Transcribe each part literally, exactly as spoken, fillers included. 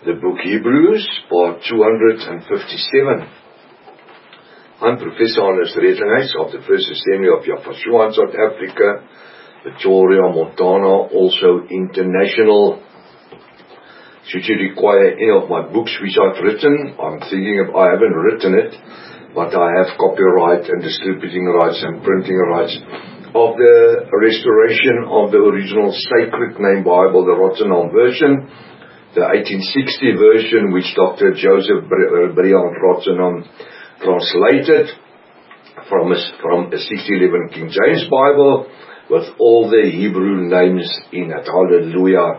the book Hebrews, part two hundred fifty-seven. I'm Professor Hannes Redlinghuys of the First Assembly of Yafashua in South Africa, Pretoria, Montana, also international. Should you require any of my books which I've written, I'm thinking of, I haven't written it, but I have copyright and distributing rights and printing rights of the restoration of the original Sacred Name Bible, the Rotterdam version, the eighteen sixty version which Doctor Joseph Briand Rotterdam translated from a, from a sixteen eleven King James Bible with all the Hebrew names in it. Hallelujah.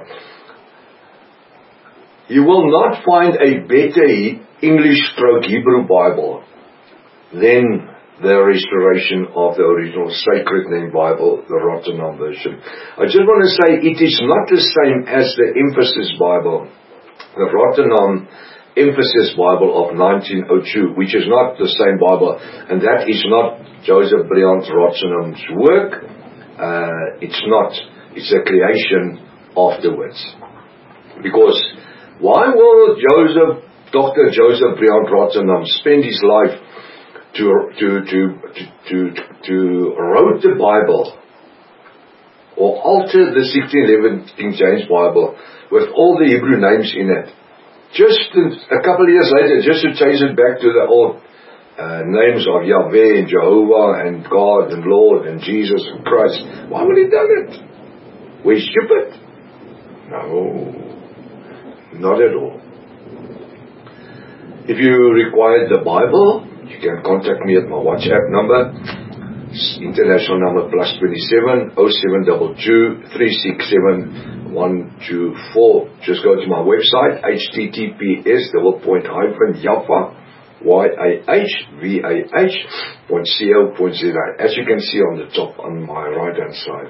You will not find a better English stroke Hebrew Bible than the restoration of the original Sacred Name Bible, the Rotterdam version. I just want to say it is not the same as the Emphasis Bible, the Rotterdam Emphasis Bible of nineteen oh two, which is not the same Bible, and that is not Joseph Briand Rotterdam's work. Uh, it's not. It's a creation afterwards. Because why will Joseph, Doctor Joseph Briand Rotterdam spend his life to to to to to, to wrote the Bible or alter the sixteen eleven King James Bible with all the Hebrew names in it? Just a couple of years later, just to change it back to the old uh, names of Yahweh and Jehovah and God and Lord and Jesus and Christ. Why would he done it? We're stupid? No, not at all. If you require the Bible, you can contact me at my WhatsApp number, international number plus twenty-seven oh seven two two three six seven one two four. Just go to my website, https double point hyphen Yaffa, Y A H V A H point co point za. As you can see on the top on my right hand side.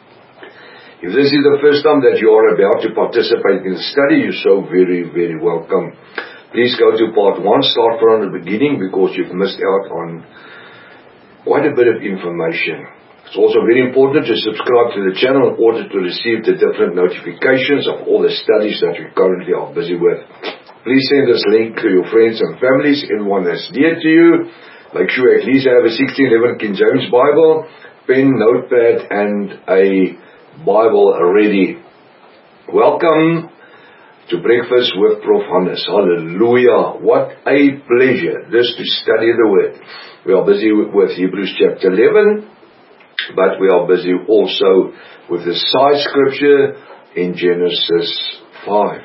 If this is the first time that you are about to participate in the study, you're so very, very welcome. Please go to part one, start from the beginning, because you've missed out on quite a bit of information. It's also very important to subscribe to the channel in order to receive the different notifications of all the studies that we currently are busy with. Please send this link to your friends and families, anyone that's dear to you. Make sure at least you have a sixteen eleven King James Bible, pen, notepad, and a Bible ready. Welcome to Breakfast with Prof Hannes. Hallelujah. What a pleasure this to study the Word. We are busy with Hebrews chapter eleven, but we are busy also with the side scripture in Genesis five.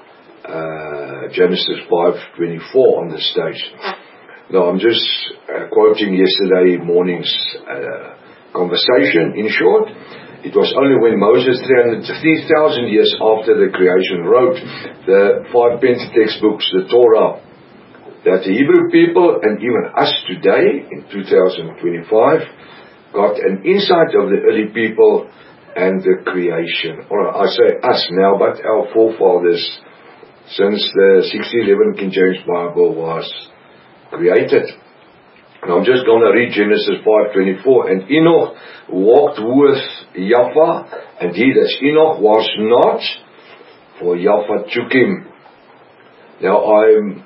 Uh, Genesis five twenty-four on the stage. Now I'm just uh, quoting yesterday morning's uh, conversation in short. It was only when Moses, three thousand years after the creation, wrote the five Pentateuch books, the Torah, that the Hebrew people, and even us today, in two thousand twenty-five, got an insight of the early people and the creation. Or I say us now, but our forefathers, since the sixteen eleven King James Bible was created. And I'm just going to read Genesis five twenty-four. And Enoch walked with Yaffa, and he, that's Enoch, was not, for Yaffa took him. Now I'm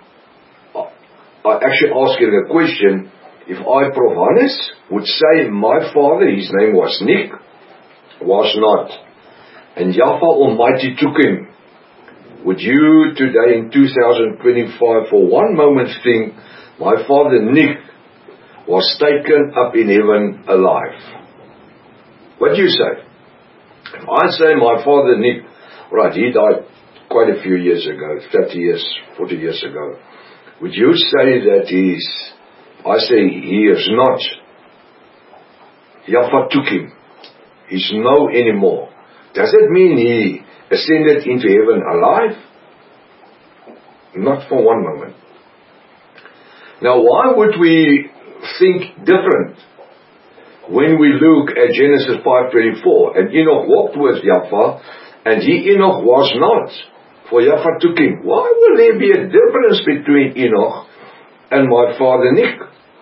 I actually asking a question. If I, Prof Hannes, would say my father, his name was Nick, was not, and Yaffa Almighty took him, would you today in two thousand twenty-five for one moment think my father Nick was taken up in heaven alive? What do you say? If I say my father Nick, right, he died quite a few years ago, thirty years, forty years ago, would you say that he's, I say he is not, Yaffa took him, he's no anymore. Does it mean he ascended into heaven alive? Not for one moment. Now why would we think different when we look at Genesis five twenty-four? And Enoch walked with Yaffa, and he, Enoch, was not, for Yaffa took him. Why will there be a difference between Enoch and my father Nick?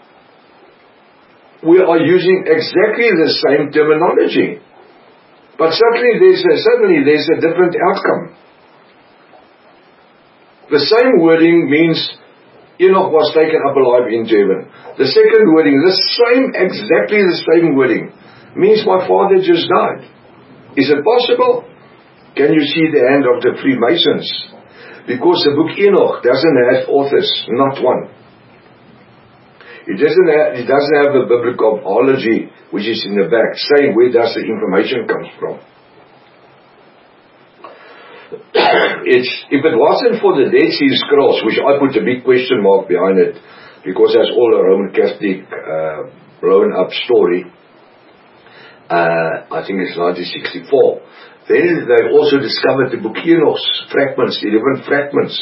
We are using exactly the same terminology, but certainly there's a, suddenly there's a different outcome. The same wording means Enoch was taken up alive into heaven. The second wording, the same, exactly the same wording, means my father just died. Is it possible? Can you see the hand of the Freemasons? Because the book Enoch doesn't have authors, not one. It doesn't have, it doesn't have a biblical apology, which is in the back, saying where does the information come from. It's, if it wasn't for the Dead Sea Scrolls, which I put a big question mark behind it, because that's all a Roman Catholic uh, blown up story, uh, I think it's nineteen sixty-four, then they also discovered the book Enoch's fragments, eleven fragments.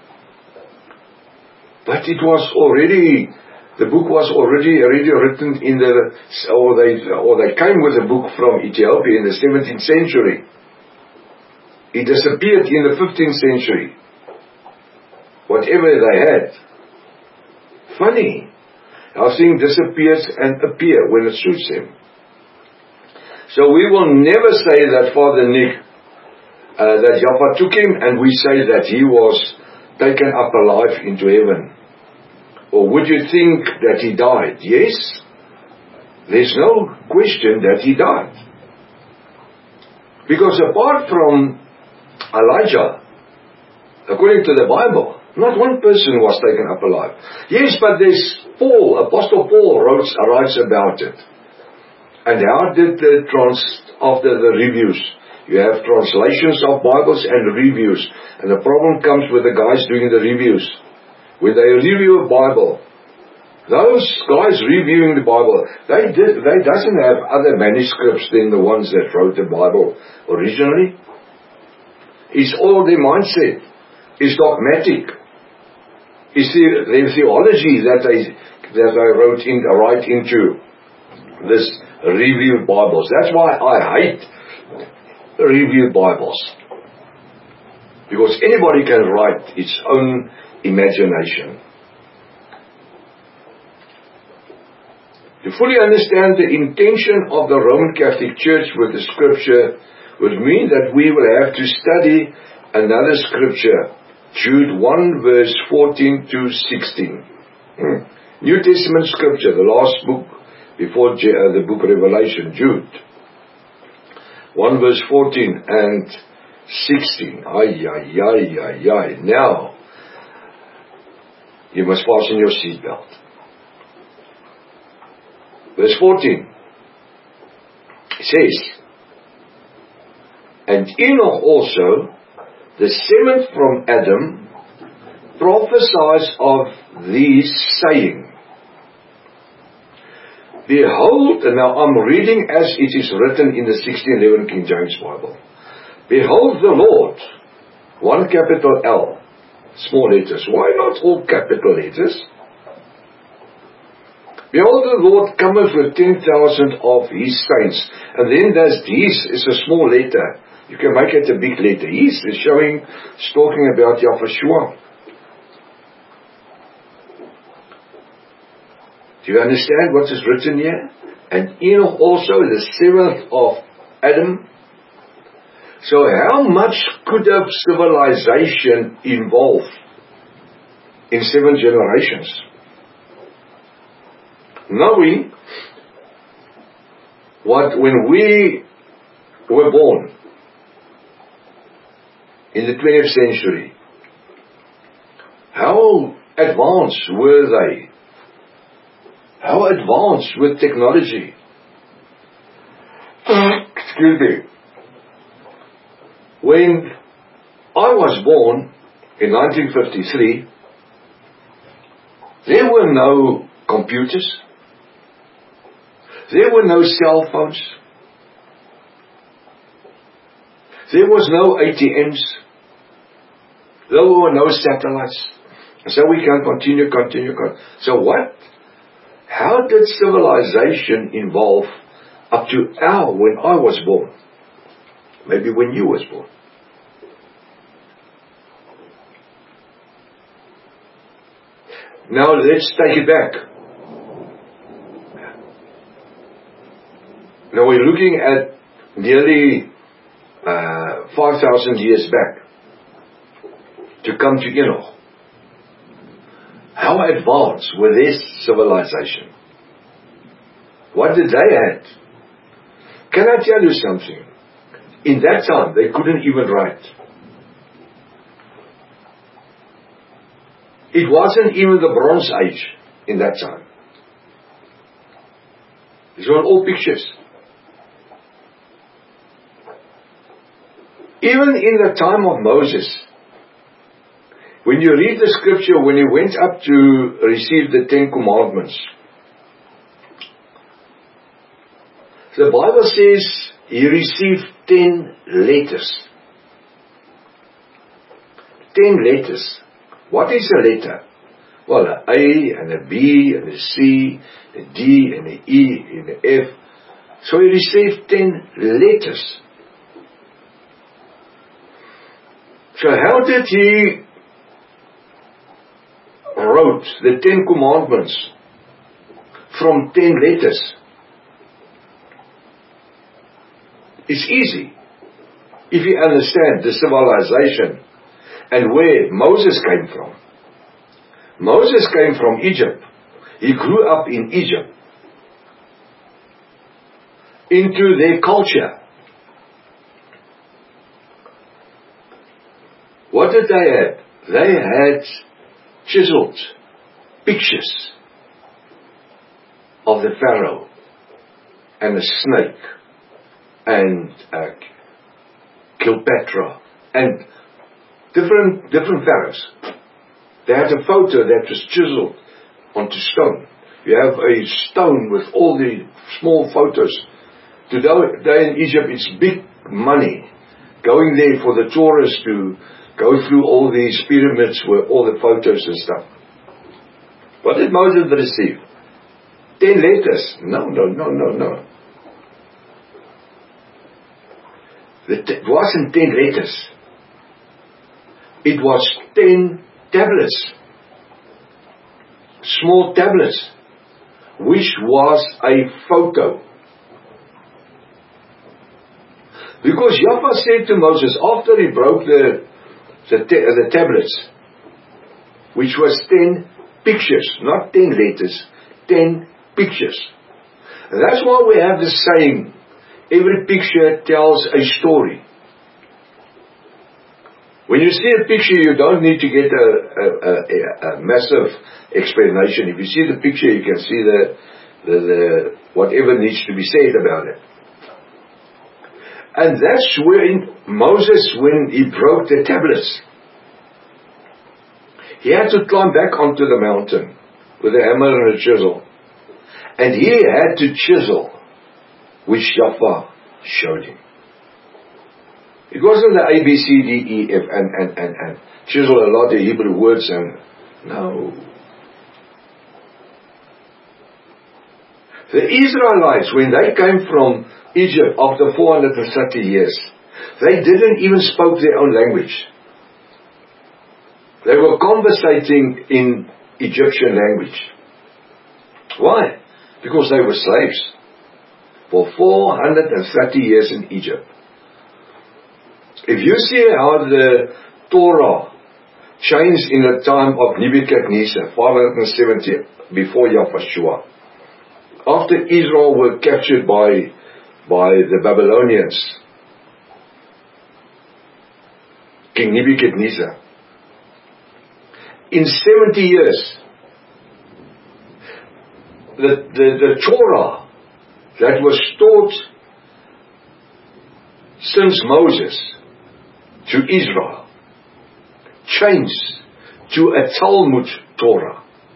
But it was already, the book was already already written in the, or they, or they came with a book from Ethiopia in the seventeenth century. It disappeared in the fifteenth century. Whatever they had. Funny how things disappears and appear when it suits them. So we will never say that Father Nick, uh, that Jaffa took him, and we say that he was taken up alive into heaven. Or would you think that he died? Yes. There's no question that he died. Because apart from Elijah, according to the Bible, not one person was taken up alive. Yes, but there's Paul, Apostle Paul wrote, writes about it. And how did the trans, after the reviews, you have translations of Bibles and reviews. And the problem comes with the guys doing the reviews. When they review a Bible, those guys reviewing the Bible, they did, they doesn't have other manuscripts than the ones that wrote the Bible originally. It's all their mindset. It's dogmatic. It's the, their theology that they that they wrote in write into this reviewed Bibles. That's why I hate reviewed Bibles. Because anybody can write its own imagination. To fully understand the intention of the Roman Catholic Church with the Scripture would mean that we will have to study another Scripture, Jude one verse fourteen to sixteen. Hmm. New Testament Scripture, the last book before Je- uh, the book Revelation, Jude. one verse fourteen and sixteen. Ay, ay, ay, ay, ay. Now, you must fasten your seatbelt. Verse fourteen says, and Enoch also, the seventh from Adam, prophesies of these, saying, behold, and now I'm reading as it is written in the sixteen eleven King James Bible. Behold the Lord, one capital L, small letters. Why not all capital letters? Behold, the Lord cometh with ten thousand of his saints. And then there's his, is a small letter. You can make it a big letter. His is showing, it's talking about Yahushua. Do you understand what is written here? And Enoch also, the seventh of Adam. So how much could a civilization involve in seven generations? Knowing what, when we were born in the twentieth century, how advanced were they? How advanced with technology? Excuse me. When I was born in nineteen fifty-three, there were no computers. There were no cell phones. There was no A T Ms. There were no satellites. So we can continue, continue, continue. So what? How did civilization evolve up to our, when I was born? Maybe when you was born. Now let's take it back. Now we're looking at nearly uh, five thousand years back. to come to Enoch. How advanced were their civilization? What did they have? Can I tell you something? In that time, they couldn't even write. It wasn't even the Bronze Age in that time. These were all pictures. Even in the time of Moses, when you read the scripture, when he went up to receive the Ten Commandments, the Bible says he received ten letters. Ten letters. What is a letter? Well, an A and a B and a C, a D and a E and a F. So he received ten letters. So how did he wrote the Ten Commandments from ten letters? It's easy if you understand the civilization and where Moses came from. Moses came from Egypt. He grew up in Egypt, into their culture. What did they have? They had chiseled pictures of the Pharaoh and a snake and uh, Cleopatra and different different pharaohs. They had a photo that was chiseled onto stone. You have a stone with all the small photos. Today in Egypt, it's big money going there for the tourists to go through all these pyramids with all the photos and stuff. What did Moses receive? Ten letters? No, no, no, no, no. It wasn't ten letters. It was ten tablets. Small tablets. Which was a photo. Because Yahweh said to Moses, after he broke the, the, the tablets, which was ten pictures, not ten letters, ten pictures. And that's why we have the saying, every picture tells a story. When you see a picture, you don't need to get a, a, a, a massive explanation. If you see the picture, you can see the, the, the whatever needs to be said about it. And that's when Moses, when he broke the tablets, he had to climb back onto the mountain with a hammer and a chisel. And he had to chisel, which Yahweh showed him. It wasn't the A, B, C, D, E, F, and, and, and, and. Chisel a lot of Hebrew words and, no. The Israelites, when they came from Egypt after four hundred thirty years, they didn't even speak their own language. They were conversating in Egyptian language. Why? Because they were slaves for four hundred thirty years in Egypt. If you see how the Torah changed in the time of Nebuchadnezzar, five hundred seventy before Yahushua, after Israel were captured by, by the Babylonians, King Nebuchadnezzar, in seventy years, the, the, the Torah that was taught since Moses to Israel changed to a Talmud Torah.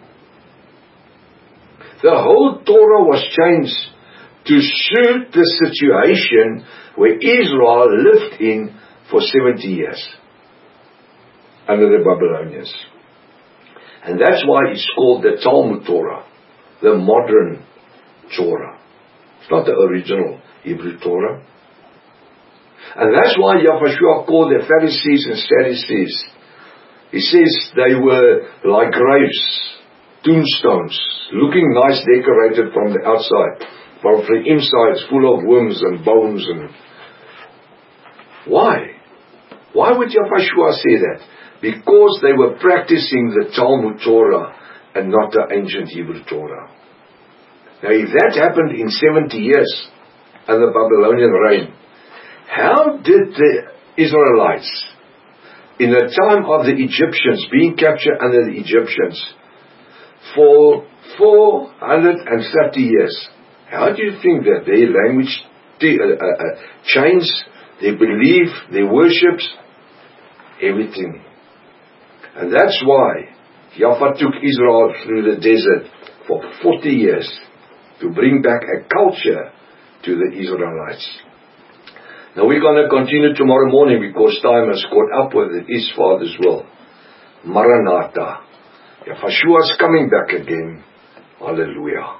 The whole Torah was changed to suit the situation where Israel lived in for seventy years under the Babylonians. And that's why it's called the Talmud Torah, the modern Torah. It's not the original Hebrew Torah. And that's why Yahushua called the Pharisees and Sadducees. He says they were like graves, tombstones, looking nice decorated from the outside, but from the inside it's full of worms and bones. And why? Why would Yahushua say that? Because they were practicing the Talmud Torah and not the ancient Hebrew Torah. Now if that happened in seventy years under Babylonian reign, how did the Israelites, in the time of the Egyptians, being captured under the Egyptians, for four hundred thirty years, how do you think that their language t- uh, uh, uh, changed, their belief, their worships, everything? And that's why Yahweh took Israel through the desert for forty years to bring back a culture to the Israelites. Now we're going to continue tomorrow morning because time has caught up with His Father's will. Maranatha. Yahushua is coming back again. Hallelujah.